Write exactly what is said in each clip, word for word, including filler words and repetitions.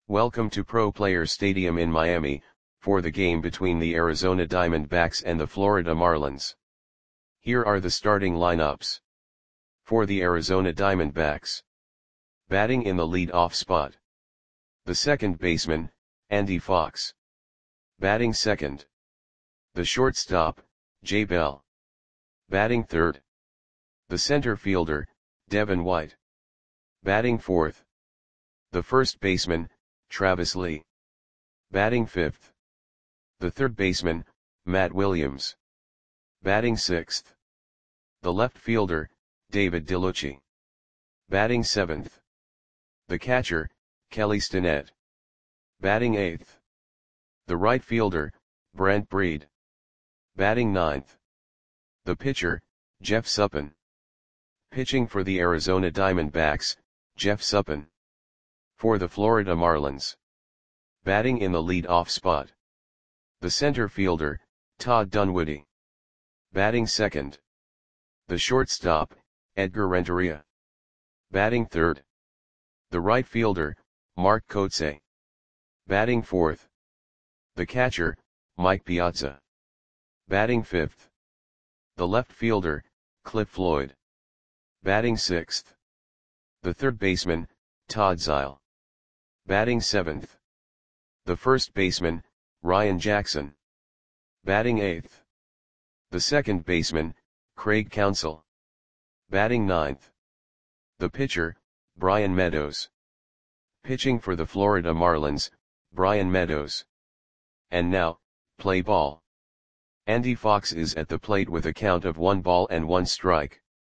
Welcome to Pro Players Stadium in Miami, for the game between the Arizona Diamondbacks and the Florida Marlins. Here are the starting lineups. For the Arizona Diamondbacks. Batting in the lead-off spot. The second baseman, Andy Fox. Batting second. The shortstop, Jay Bell. Batting third. The center fielder, Devin White. Batting fourth. The first baseman, Travis Lee. Batting fifth. The third baseman, Matt Williams. Batting sixth. The left fielder, David DeLucci. Batting seventh. The catcher, Kelly Stinnett. Batting eighth. The right fielder, Brent Breed. Batting ninth. The pitcher, Jeff Suppan. Pitching for the Arizona Diamondbacks, Jeff Suppan. For the Florida Marlins. Batting in the lead-off spot. The center fielder, Todd Dunwoody. Batting second. The shortstop, Edgar Renteria. Batting third. The right fielder, Mark Kotsay. Batting fourth. The catcher, Mike Piazza. Batting fifth. The left fielder, Cliff Floyd. Batting sixth. The third baseman, Todd Zeile. Batting seventh. The first baseman, Ryan Jackson. Batting eighth. The second baseman, Craig Counsell. Batting ninth. The pitcher, Brian Meadows. Pitching for the Florida Marlins, Brian Meadows. And now, play ball. Andy Fox is at the plate with a count of one ball and one strike.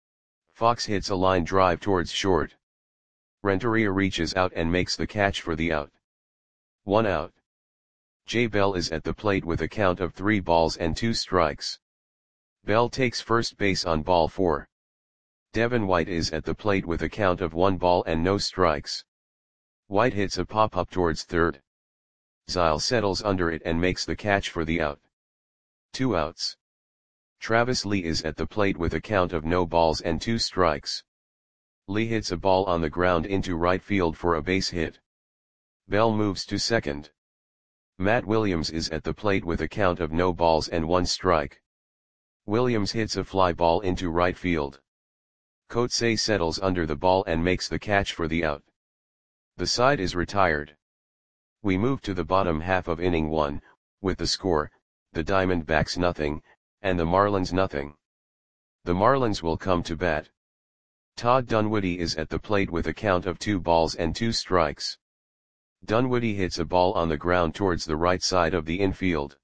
Fox hits a line drive towards short. Renteria reaches out and makes the catch for the out. One out. Jay Bell is at the plate with a count of three balls and two strikes. Bell takes first base on ball four. Devin White is at the plate with a count of one ball and no strikes. White hits a pop-up towards third. Zeile settles under it and makes the catch for the out. Two outs. Travis Lee is at the plate with a count of no balls and two strikes. Lee hits a ball on the ground into right field for a base hit. Bell moves to second. Matt Williams is at the plate with a count of no balls and one strike. Williams hits a fly ball into right field. Kotsay settles under the ball and makes the catch for the out. The side is retired. We move to the bottom half of inning one, with the score, the Diamondbacks nothing, and the Marlins nothing. The Marlins will come to bat. Todd Dunwoody is at the plate with a count of two balls and two strikes. Dunwoody hits a ball on the ground towards the right side of the infield.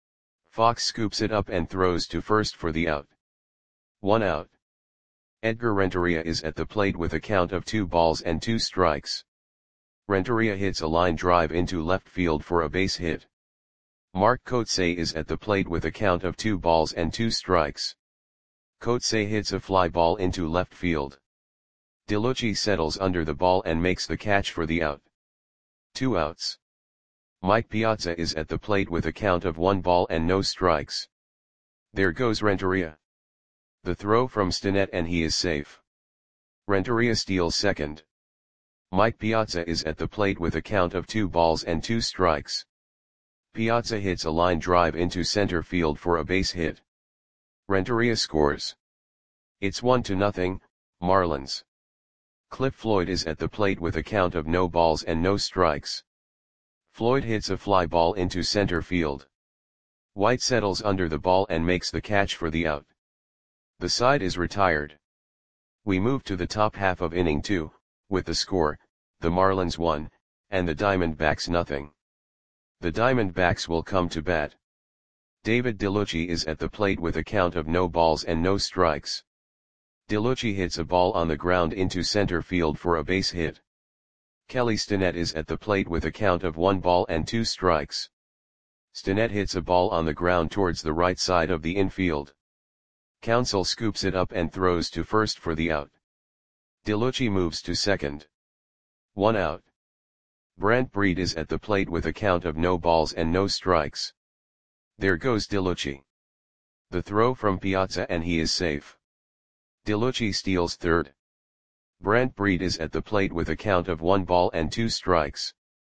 Fox scoops it up and throws to first for the out. One out. Edgar Renteria is at the plate with a count of two balls and two strikes. Renteria hits a line drive into left field for a base hit. Mark Kotsay is at the plate with a count of two balls and two strikes. Kotsay hits a fly ball into left field. DeLucci settles under the ball and makes the catch for the out. Two outs. Mike Piazza is at the plate with a count of one ball and no strikes. There goes Renteria. The throw from Stinnett and he is safe. Renteria steals second. Mike Piazza is at the plate with a count of two balls and two strikes. Piazza hits a line drive into center field for a base hit. Renteria scores. It's one to nothing, Marlins. Cliff Floyd is at the plate with a count of no balls and no strikes. Floyd hits a fly ball into center field. White settles under the ball and makes the catch for the out. The side is retired. We move to the top half of inning two, with the score, the Marlins one, and the Diamondbacks nothing. The Diamondbacks will come to bat. David DeLucci is at the plate with a count of no balls and no strikes. DeLucci hits a ball on the ground into center field for a base hit. Kelly Stinnett is at the plate with a count of one ball and two strikes. Stinnett hits a ball on the ground towards the right side of the infield. Counsell scoops it up and throws to first for the out. DeLucci moves to second. One out. Brent Breed is at the plate with a count of no balls and no strikes. There goes DeLucci. The throw from Piazza and he is safe. DeLucci steals third. Brent Breed is at the plate with a count of one ball and two strikes.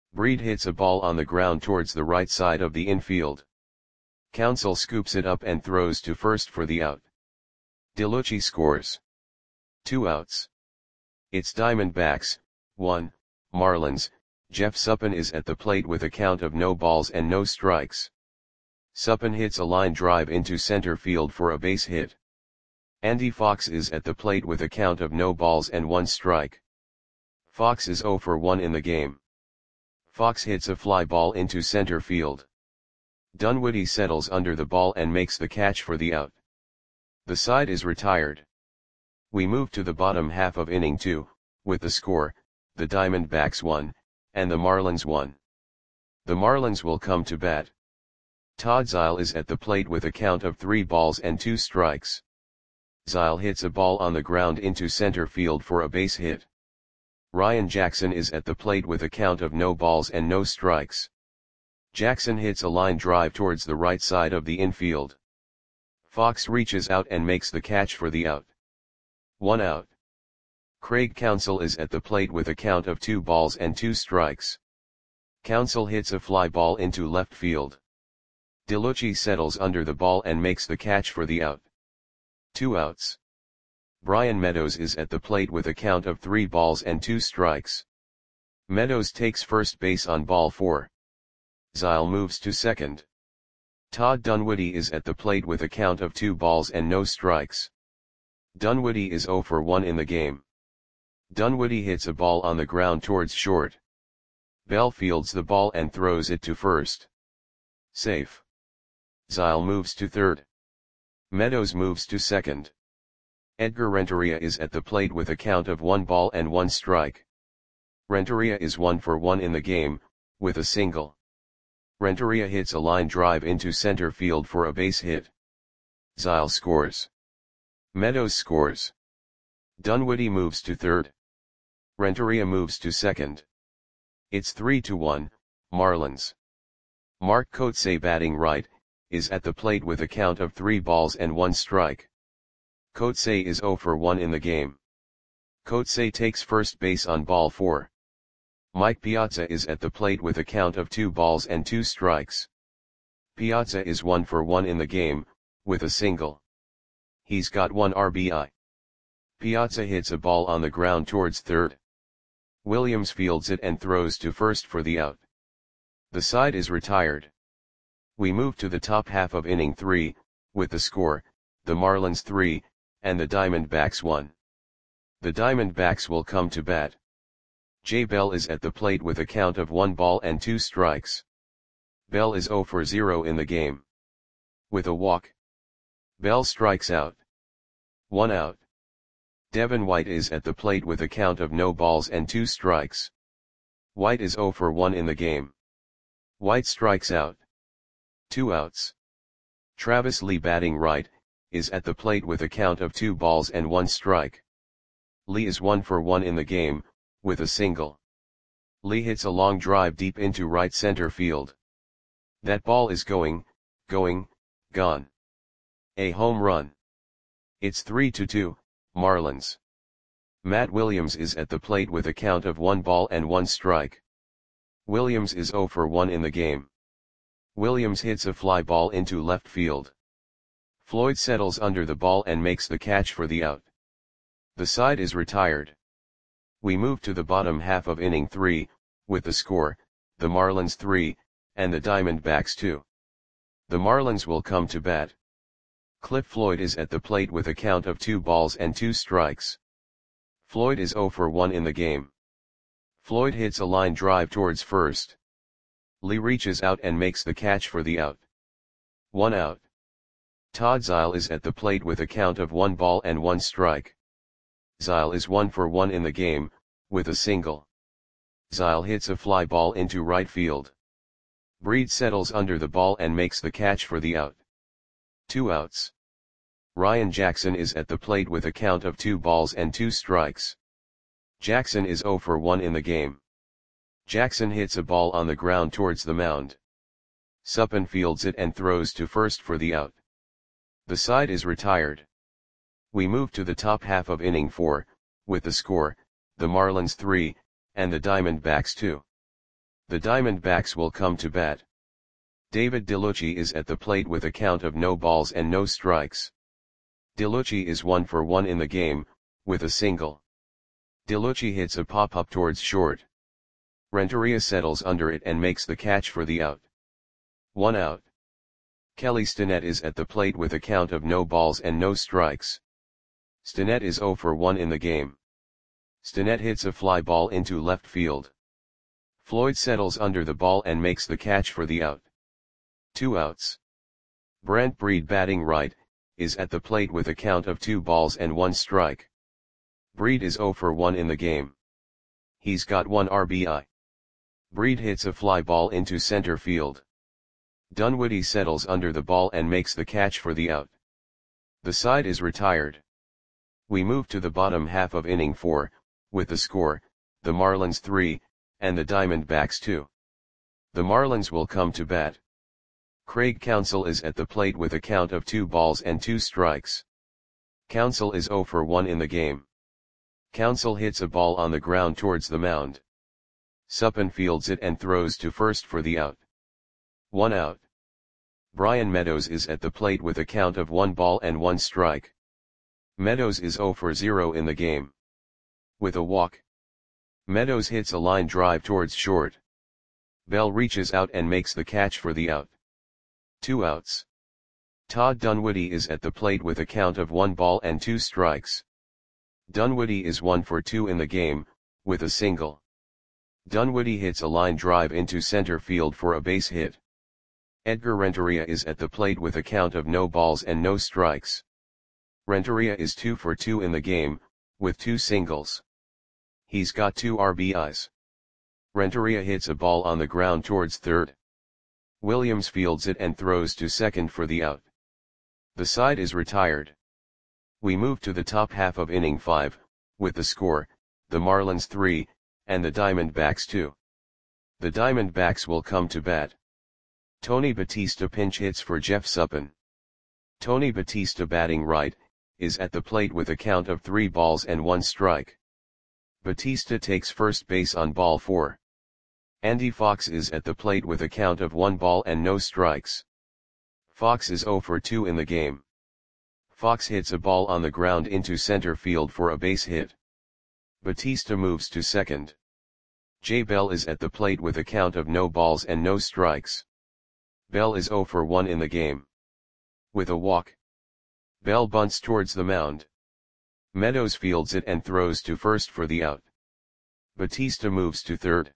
Breed hits a ball on the ground towards the right side of the infield. Counsell scoops it up and throws to first for the out. DeLucci scores. Two outs. It's Diamondbacks, one, Marlins. Jeff Suppan is at the plate with a count of no balls and no strikes. Suppan hits a line drive into center field for a base hit. Andy Fox is at the plate with a count of no balls and one strike. Fox is oh for one in the game. Fox hits a fly ball into center field. Dunwoody settles under the ball and makes the catch for the out. The side is retired. We move to the bottom half of inning two, with the score, the Diamondbacks one, and the Marlins one. The Marlins will come to bat. Todd Zeile is at the plate with a count of three balls and two strikes. Zeile hits a ball on the ground into center field for a base hit. Ryan Jackson is at the plate with a count of no balls and no strikes. Jackson hits a line drive towards the right side of the infield. Fox reaches out and makes the catch for the out. One out. Craig Counsell is at the plate with a count of two balls and two strikes. Counsell hits a fly ball into left field. DeLucci settles under the ball and makes the catch for the out. Two outs. Brian Meadows is at the plate with a count of three balls and two strikes. Meadows takes first base on ball four. Zeile moves to second. Todd Dunwoody is at the plate with a count of two balls and no strikes. Dunwoody is oh for one in the game. Dunwoody hits a ball on the ground towards short. Bell fields the ball and throws it to first. Safe. Zeile moves to third. Meadows moves to second. Edgar Renteria is at the plate with a count of one ball and one strike. Renteria is one for one in the game, with a single. Renteria hits a line drive into center field for a base hit. Zeile scores. Meadows scores. Dunwoody moves to third. Renteria moves to second. It's three to one, Marlins. Mark Kotsay, batting right, is at the plate with a count of three balls and one strike. Kotsay is oh for one in the game. Kotsay takes first base on ball four. Mike Piazza is at the plate with a count of two balls and two strikes. Piazza is one for one in the game, with a single. He's got one R B I. Piazza hits a ball on the ground towards third. Williams fields it and throws to first for the out. The side is retired. We move to the top half of inning three, with the score, the Marlins three, and the Diamondbacks one. The Diamondbacks will come to bat. Jay Bell is at the plate with a count of one ball and two strikes. Bell is oh for zero in the game. With a walk. Bell strikes out. One out. Devin White is at the plate with a count of no balls and two strikes. White is oh for one in the game. White strikes out. Two outs. Travis Lee, batting right, is at the plate with a count of two balls and one strike. Lee is one for one in the game, with a single. Lee hits a long drive deep into right center field. That ball is going, going, gone. A home run. It's three to two, Marlins. Matt Williams is at the plate with a count of one ball and one strike. Williams is oh for one in the game. Williams hits a fly ball into left field. Floyd settles under the ball and makes the catch for the out. The side is retired. We move to the bottom half of inning three, with the score, the Marlins three, and the Diamondbacks two. The Marlins will come to bat. Cliff Floyd is at the plate with a count of two balls and two strikes. Floyd is oh for one in the game. Floyd hits a line drive towards first. Lee reaches out and makes the catch for the out. One out. Todd Zeile is at the plate with a count of one ball and one strike. Zeile is one for one in the game, with a single. Zeile hits a fly ball into right field. Breed settles under the ball and makes the catch for the out. Two outs. Ryan Jackson is at the plate with a count of two balls and two strikes. Jackson is oh for one in the game. Jackson hits a ball on the ground towards the mound. Suppan fields it and throws to first for the out. The side is retired. We move to the top half of inning four, with the score, the Marlins three, and the Diamondbacks two. The Diamondbacks will come to bat. David DeLucci is at the plate with a count of no balls and no strikes. DeLucci is one for one in the game, with a single. DeLucci hits a pop-up towards short. Renteria settles under it and makes the catch for the out. One out. Kelly Stinnett is at the plate with a count of no balls and no strikes. Stinnett is zero for one in the game. Stinnett hits a fly ball into left field. Floyd settles under the ball and makes the catch for the out. Two outs. Brent Breed, batting right, is at the plate with a count of two balls and one strike. Breed is zero for one in the game. He's got one R B I. Breed hits a fly ball into center field. Dunwoody settles under the ball and makes the catch for the out. The side is retired. We move to the bottom half of inning four, with the score, the Marlins three, and the Diamondbacks two. The Marlins will come to bat. Craig Counsell is at the plate with a count of two balls and two strikes. Counsell is zero for one in the game. Counsell hits a ball on the ground towards the mound. Suppan fields it and throws to first for the out. One out. Brian Meadows is at the plate with a count of one ball and one strike. Meadows is zero for zero in the game. With a walk. Meadows hits a line drive towards short. Bell reaches out and makes the catch for the out. Two outs. Todd Dunwoody is at the plate with a count of one ball and two strikes. Dunwoody is one for two in the game, with a single. Dunwoody hits a line drive into center field for a base hit. Edgar Renteria is at the plate with a count of no balls and no strikes. Renteria is two for two in the game, with two singles. He's got two R B Is. Renteria hits a ball on the ground towards third. Williams fields it and throws to second for the out. The side is retired. We move to the top half of inning five, with the score, the Marlins three, and the Diamondbacks two. The Diamondbacks will come to bat. Tony Batista pinch hits for Jeff Suppan. Tony Batista, batting right, is at the plate with a count of three balls and one strike. Batista takes first base on ball four. Andy Fox is at the plate with a count of one ball and no strikes. Fox is zero for two in the game. Fox hits a ball on the ground into center field for a base hit. Batista moves to second. Jay Bell is at the plate with a count of no balls and no strikes. Bell is zero for one in the game. With a walk. Bell bunts towards the mound. Meadows fields it and throws to first for the out. Batista moves to third.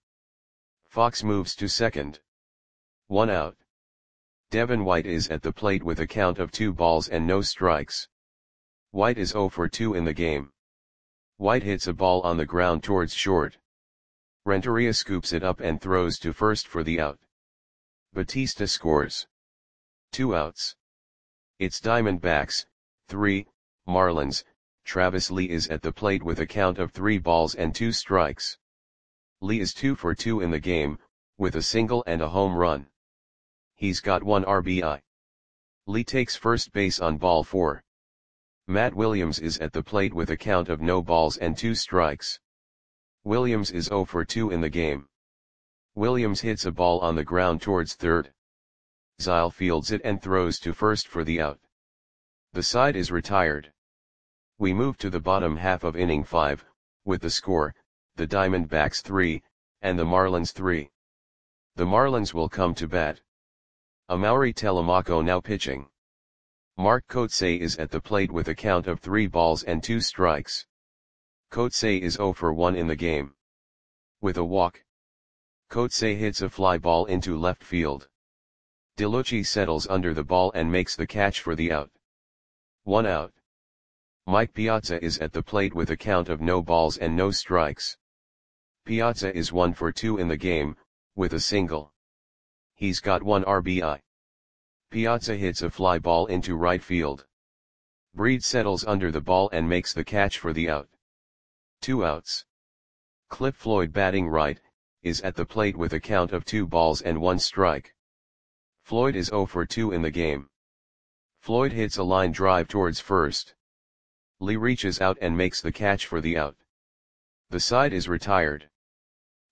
Fox moves to second. One out. Devin White is at the plate with a count of two balls and no strikes. White is zero for two in the game. White hits a ball on the ground towards short. Renteria scoops it up and throws to first for the out. Batista scores. Two outs. It's Diamondbacks, three, Marlins. Travis Lee is at the plate with a count of three balls and two strikes. Lee is two for two in the game, with a single and a home run. He's got one R B I. Lee takes first base on ball four. Matt Williams is at the plate with a count of no balls and two strikes. Williams is zero for two in the game. Williams hits a ball on the ground towards third. Zile fields it and throws to first for the out. The side is retired. We move to the bottom half of inning five, with the score, the Diamondbacks three, and the Marlins three. The Marlins will come to bat. Amaury Telemaco now pitching. Mark Kotsay is at the plate with a count of three balls and two strikes. Kotsay is zero for one in the game. With a walk. Kotsay hits a fly ball into left field. DeLucci settles under the ball and makes the catch for the out. One out. Mike Piazza is at the plate with a count of no balls and no strikes. Piazza is one for two in the game, with a single. He's got one R B I. Piazza hits a fly ball into right field. Breed settles under the ball and makes the catch for the out. Two outs. Cliff Floyd, batting right, is at the plate with a count of two balls and one strike. Floyd is zero for two in the game. Floyd hits a line drive towards first. Lee reaches out and makes the catch for the out. The side is retired.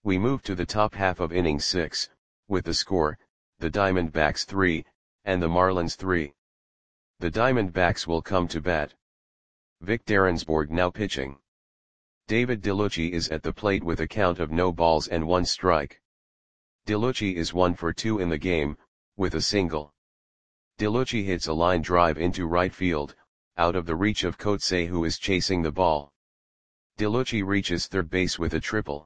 We move to the top half of inning six, with the score, the Diamondbacks three, and the Marlins three. The Diamondbacks will come to bat. Vic Derensbourg now pitching. David DeLucci is at the plate with a count of no balls and one strike. DeLucci is one for two in the game, with a single. DeLucci hits a line drive into right field, out of the reach of Coetzee, who is chasing the ball. DeLucci reaches third base with a triple.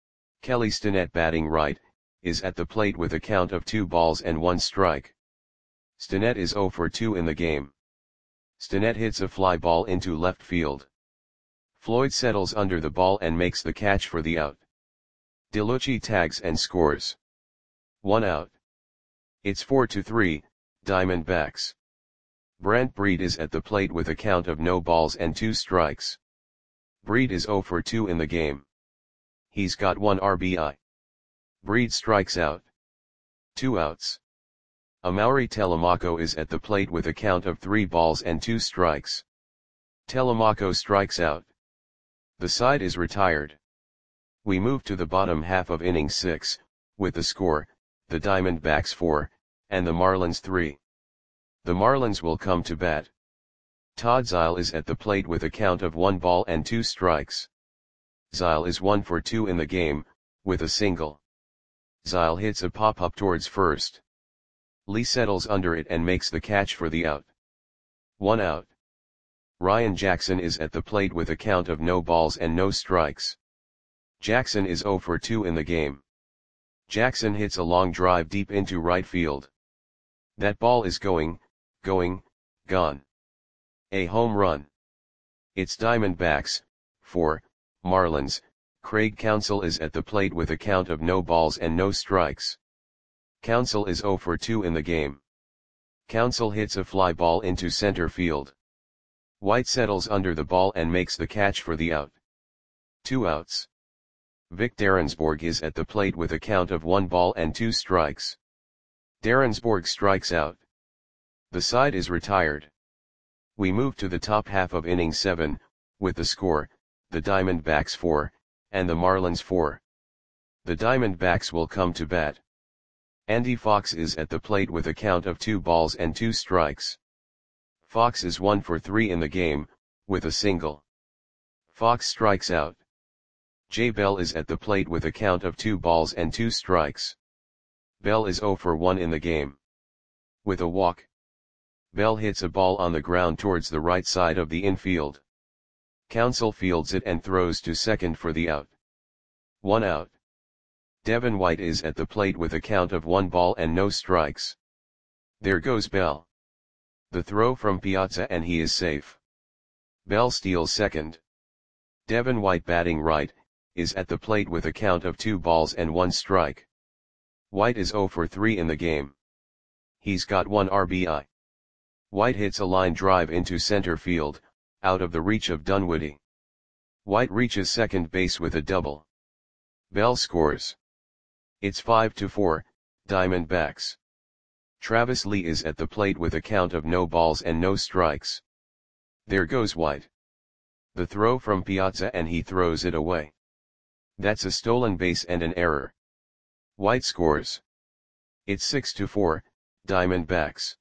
Kelly Stinnett, batting right, is at the plate with a count of two balls and one strike. Stinnett is zero for two in the game. Stinnett hits a fly ball into left field. Floyd settles under the ball and makes the catch for the out. DeLucci tags and scores. One out. It's four to three, Diamondbacks. Brent Breed is at the plate with a count of no balls and two strikes. Breed is zero for two in the game. He's got one R B I. Breed strikes out. Two outs. Amaury Telemaco is at the plate with a count of three balls and two strikes. Telemaco strikes out. The side is retired. We move to the bottom half of inning six, with the score, the Diamondbacks four, and the Marlins three. The Marlins will come to bat. Todd Zeile is at the plate with a count of one ball and two strikes. Zeile is one for two in the game, with a single. Zeile hits a pop-up towards first. Lee settles under it and makes the catch for the out. One out. Ryan Jackson is at the plate with a count of no balls and no strikes. Jackson is zero for two in the game. Jackson hits a long drive deep into right field. That ball is going, going, gone. A home run. It's Diamondbacks, four, Marlins. Craig Counsell is at the plate with a count of no balls and no strikes. Counsell is zero for two in the game. Counsell hits a fly ball into center field. White settles under the ball and makes the catch for the out. Two outs. Vic Derensbourg is at the plate with a count of one ball and two strikes. Derensbourg strikes out. The side is retired. We move to the top half of inning seven, with the score, the Diamondbacks four, and the Marlins four. The Diamondbacks will come to bat. Andy Fox is at the plate with a count of two balls and two strikes. Fox is one for three in the game, with a single. Fox strikes out. Jay Bell is at the plate with a count of two balls and two strikes. Bell is zero for one in the game. With a walk. Bell hits a ball on the ground towards the right side of the infield. Counsell fields it and throws to second for the out. One out. Devin White is at the plate with a count of one ball and no strikes. There goes Bell. The throw from Piazza and he is safe. Bell steals second. Devin White, batting right, is at the plate with a count of two balls and one strike. White is zero for three in the game. He's got one R B I. White hits a line drive into center field, out of the reach of Dunwoody. White reaches second base with a double. Bell scores. It's five to four, Diamondbacks. Travis Lee is at the plate with a count of no balls and no strikes. There goes White. The throw from Piazza and he throws it away. That's a stolen base and an error. White scores. It's six to four, Diamondbacks.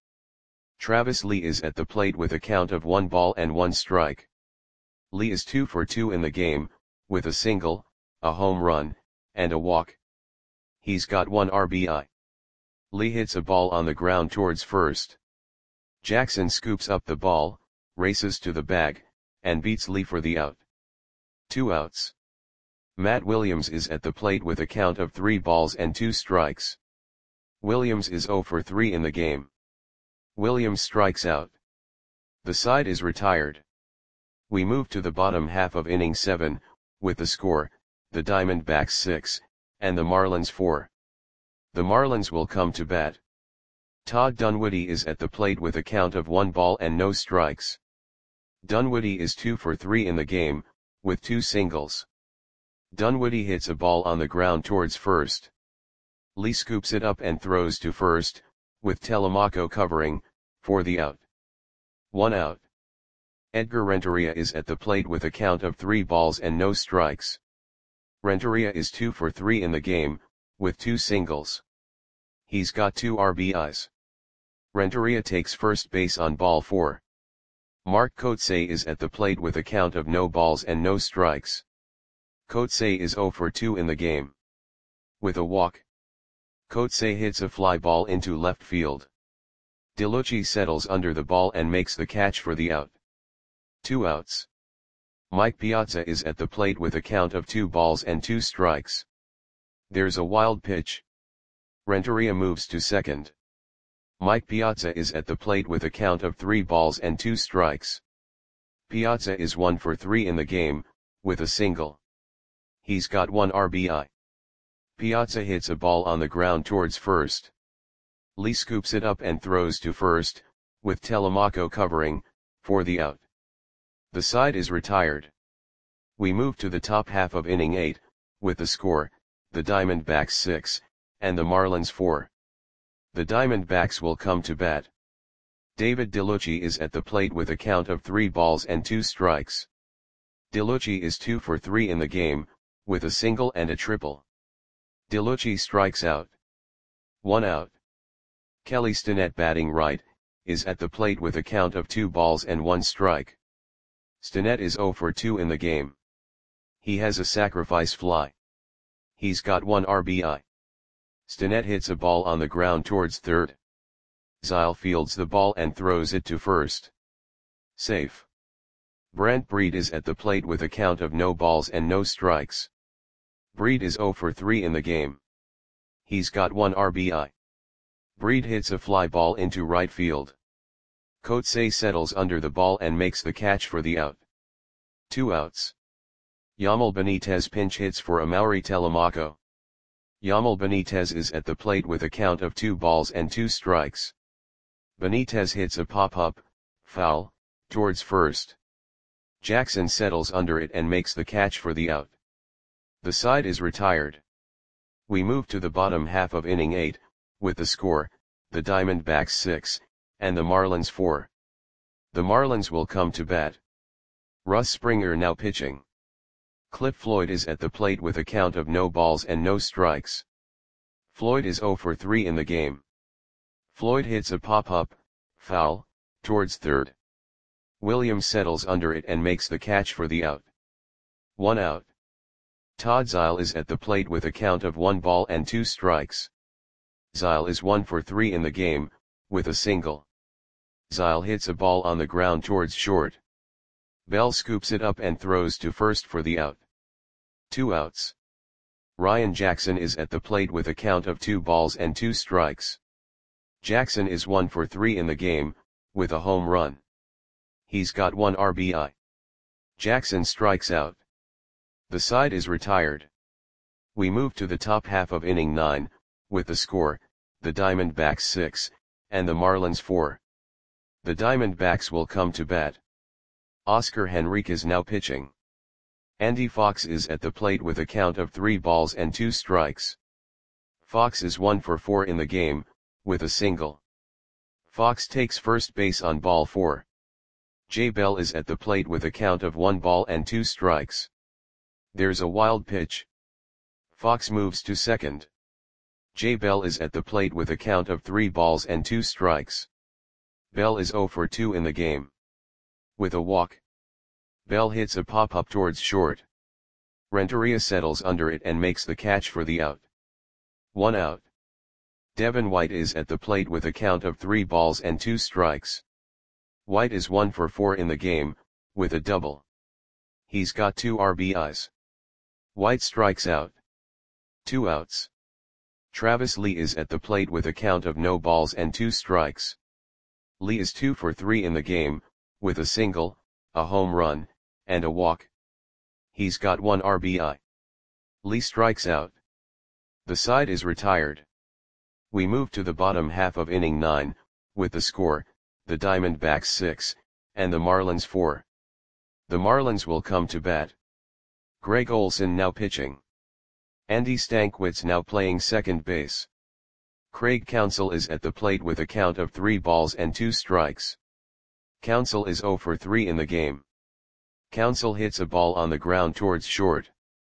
Travis Lee is at the plate with a count of one ball and one strike. Lee is two for two in the game, with a single, a home run, and a walk. He's got one R B I. Lee hits a ball on the ground towards first. Jackson scoops up the ball, races to the bag, and beats Lee for the out. Two outs. Matt Williams is at the plate with a count of three balls and two strikes. Williams is zero for three in the game. Williams strikes out. The side is retired. We move to the bottom half of inning seven, with the score, the Diamondbacks six, and the Marlins four. The Marlins will come to bat. Todd Dunwoody is at the plate with a count of one ball and no strikes. Dunwoody is two for three in the game, with two singles. Dunwoody hits a ball on the ground towards first. Lee scoops it up and throws to first, with Telemaco covering, for the out. One out. Edgar Renteria is at the plate with a count of three balls and no strikes. Renteria is two for three in the game, with two singles. He's got two R B Is. Renteria takes first base on ball four. Mark Kotsay is at the plate with a count of no balls and no strikes. Kotsay is zero for two in the game. With a walk, Kotsay hits a fly ball into left field. DeLucci settles under the ball and makes the catch for the out. Two outs. Mike Piazza is at the plate with a count of two balls and two strikes. There's a wild pitch. Renteria moves to second. Mike Piazza is at the plate with a count of three balls and two strikes. Piazza is one for three in the game, with a single. He's got one R B I. Piazza hits a ball on the ground towards first. Lee scoops it up and throws to first, with Telemaco covering, for the out. The side is retired. We move to the top half of inning eight, with the score, the Diamondbacks six, and the Marlins four. The Diamondbacks will come to bat. David DeLucci is at the plate with a count of three balls and two strikes. DeLucci is two for three in the game, with a single and a triple. DeLucci strikes out. One out. Kelly Stinnett, batting right, is at the plate with a count of two balls and one strike. Stinnett is zero for two in the game. He has a sacrifice fly. He's got one R B I. Stinnett hits a ball on the ground towards third. Zile fields the ball and throws it to first. Safe. Brent Breed is at the plate with a count of no balls and no strikes. Breed is zero for three in the game. He's got one R B I. Breed hits a fly ball into right field. Kotsay settles under the ball and makes the catch for the out. Two outs. Yamal Benitez pinch hits for Amaury Telemaco. Yamal Benitez is at the plate with a count of two balls and two strikes. Benitez hits a pop-up, foul, towards first. Jackson settles under it and makes the catch for the out. The side is retired. We move to the bottom half of inning eight, with the score, the Diamondbacks six, and the Marlins four. The Marlins will come to bat. Russ Springer now pitching. Cliff Floyd is at the plate with a count of no balls and no strikes. Floyd is zero for three in the game. Floyd hits a pop-up, foul, towards third. Williams settles under it and makes the catch for the out. One out. Todd Zile is at the plate with a count of one ball and two strikes. Zile is one for three in the game, with a single. Zile hits a ball on the ground towards short. Bell scoops it up and throws to first for the out. Two outs. Ryan Jackson is at the plate with a count of two balls and two strikes. Jackson is one for three in the game, with a home run. He's got one R B I. Jackson strikes out. The side is retired. We move to the top half of inning nine, with the score, the Diamondbacks six, and the Marlins four. The Diamondbacks will come to bat. Oscar Henriquez now pitching. Andy Fox is at the plate with a count of three balls and two strikes. Fox is one for four in the game, with a single. Fox takes first base on ball four. Jay Bell is at the plate with a count of one ball and two strikes. There's a wild pitch. Fox moves to second. Jay Bell is at the plate with a count of three balls and two strikes. Bell is zero for two in the game. With a walk, Bell hits a pop-up towards short. Renteria settles under it and makes the catch for the out. One out. Devin White is at the plate with a count of three balls and two strikes. White is one for four in the game, with a double. He's got two R B Is. White strikes out. Two outs. Travis Lee is at the plate with a count of no balls and two strikes. Lee is two for three in the game, with a single, a home run, and a walk. He's got one R B I. Lee strikes out. The side is retired. We move to the bottom half of inning nine, with the score, the Diamondbacks six, and the Marlins four. The Marlins will come to bat. Greg Olson now pitching. Andy Stankwitz now playing second base. Craig Counsell is at the plate with a count of three balls and two strikes. Counsell is zero for three in the game. Counsell hits a ball on the ground towards short.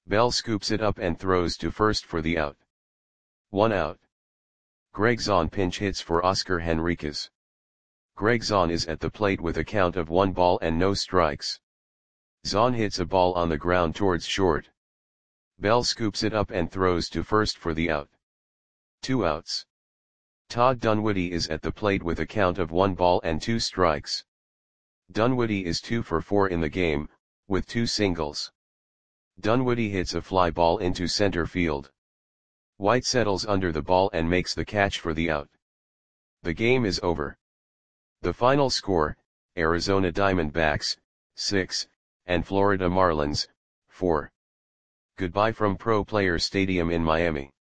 Bell scoops it up and throws to first for the out. One out. Greg Zahn pinch hits for Oscar Henriquez. Greg Zahn is at the plate with a count of one ball and no strikes. Zahn hits a ball on the ground towards short. Bell scoops it up and throws to first for the out. Two outs. Todd Dunwoody is at the plate with a count of one ball and two strikes. Dunwoody is two for four in the game, with two singles. Dunwoody hits a fly ball into center field. White settles under the ball and makes the catch for the out. The game is over. The final score, Arizona Diamondbacks, six, and Florida Marlins, four. Goodbye from Pro Players Stadium in Miami.